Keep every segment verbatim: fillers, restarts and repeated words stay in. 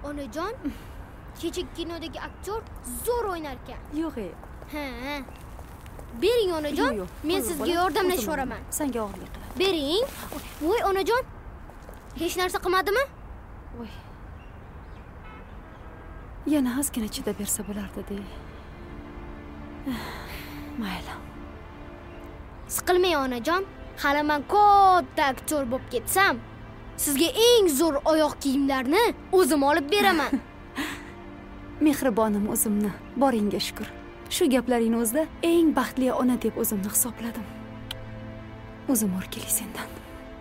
Onajon, kecha kinodagi aktyor zo'r o'ynar ekan. Yo'q, ey. Ha. Bering onajon, men sizga yordamlashib boraman. Senga og'irlik qiladi. Bering. Voy onajon. Hech narsa qilmadimi? Voy. Yana ozgina chidab bersa bo'lardi-da. Mayli. Siqilmang onajon. Hali men katta aktyor bo'lib ketsam, sizga eng zo'r oyoq kiyimlarni o'zim olib beraman. Mehribonim o'zimni, boringga shukr. Shu gaplaringni o'zida eng baxtli ona deb o'zimni hisobladim. O'zim o'rkili sendan.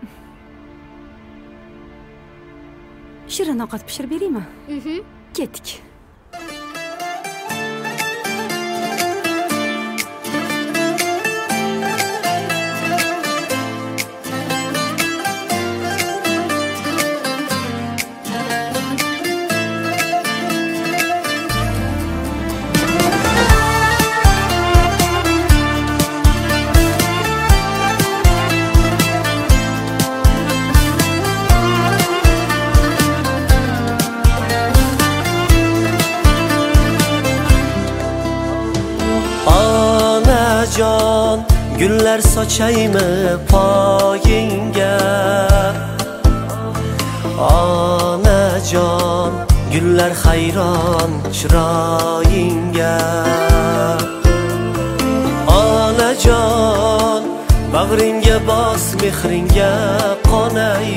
Shirin ovqat pishirib beraymi? Mhm. Ketdik. Jon, gullar sochaymi poyingga? Onajon, gullar hayron chiroyingga. Onajon, bag'ringga bos, mehringga qonay.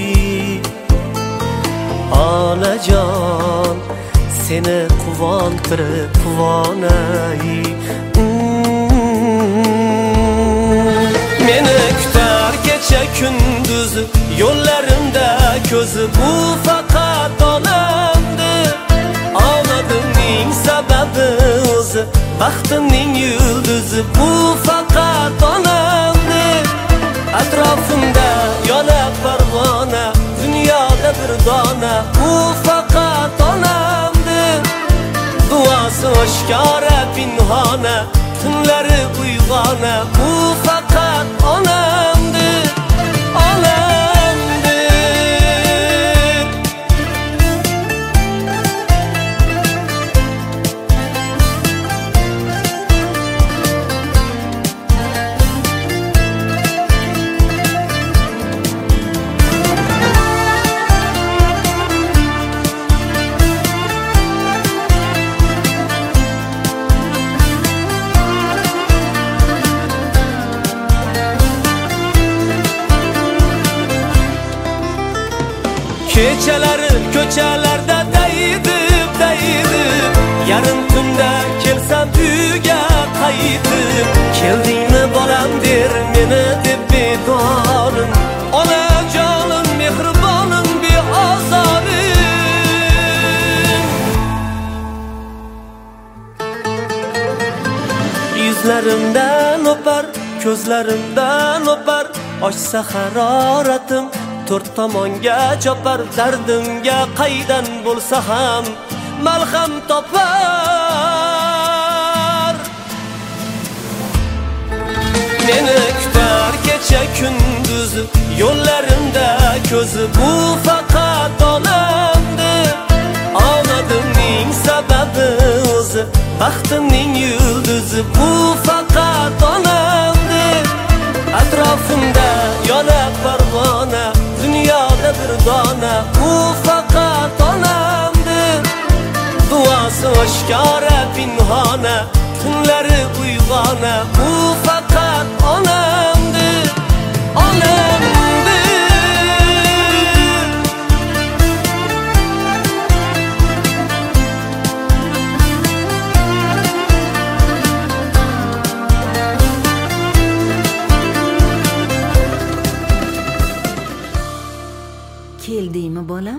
Onajon, seni quvontirib quvonay. Meni kutar kecha kunduz yo'llarimda ko'zi bu faqat onamdir. Omadimning sababi o'zi, baxtimning yulduzi bu faqat onamdir. Atrofimda yonib parvona, dunyoda bir dona bu faqat onamdir. Duosi oshkora pinhona, tunlari uyg'ona bu faqat onamdir, onamdir. Kechalari ko'chalarda dayidib, dayidib, yarim tunda kelsam uyga qaytib. Keldingmi bolam der meni deb bedorim. Onajonim, mehribonim, beozorim. Yuzlarimdan o'par, ko'zlarimdan o'par, ochsa haroratim to'rt tomonga chopar. Dardimga qaydan bo'lsa ham malham topar. Meni kutar kecha kunduz yo'llarimda ko'zi bu faqat onamdir. Omadimning sababi o'zi, baxtimning yulduzi bu faqat onamdir. Atrofimda yonib parvona, dunyoda bir dona bu faqat onamdir. Duosi oshkora pinhona, tunlari uyg'ona bu faqat onamdir, onamdir. Keldingmi bolam?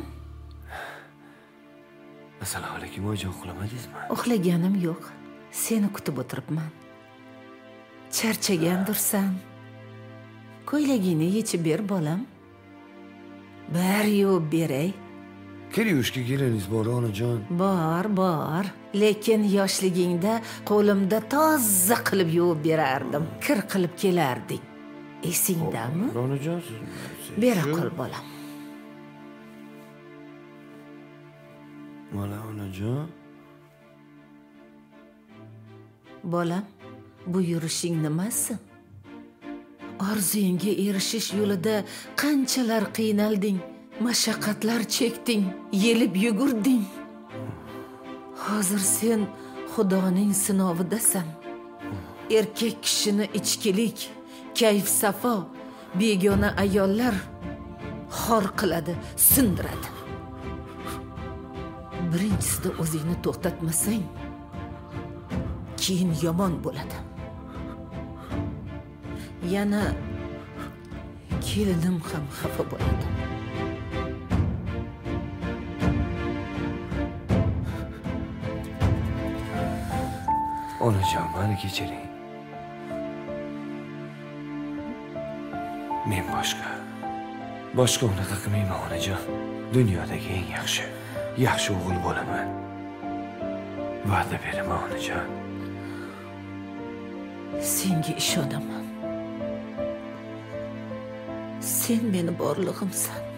Assalomu alaykum, oyijon, uxlamadingizmi? Uxlaganim yo'q. Seni kutib o'tiribman. Charchagandursan. Ko'ylagingni yechib ber bolam. Bir yuvib beray. Kelyushga keliniz bor onajon. Bor, bor. Lekin yoshligingda qo'limda toza qilib yuvib berardim. Kir qilib kelardik. Esingdami? Onajon, Bera qol bolam. Mana onajon. Bolam, bu yurishing nimasi? Orzuyingga erishish yo'lida qanchalar qiynalding, mashaqqatlar chekding, yelib yugurding. Hozir sen Xudoning sinovidasan. Erkak kishini ichkilik, kayf safo, begona ayollar xor qiladi, sindiradi. Birinchisida o'zingni to'xtatmasang, keyin yomon bo'ladi. Yana kelinim ham xafa bo'ladi. Onajon, meni kechiring. Men boshqa. Boshqa unaqa qilmayman onajon. Dunyodagi eng yaxshi, yaxshi o'g'il bo'laman. Va'da beraman onajon. Senga ishonaman. Sen meni borlig'imsan.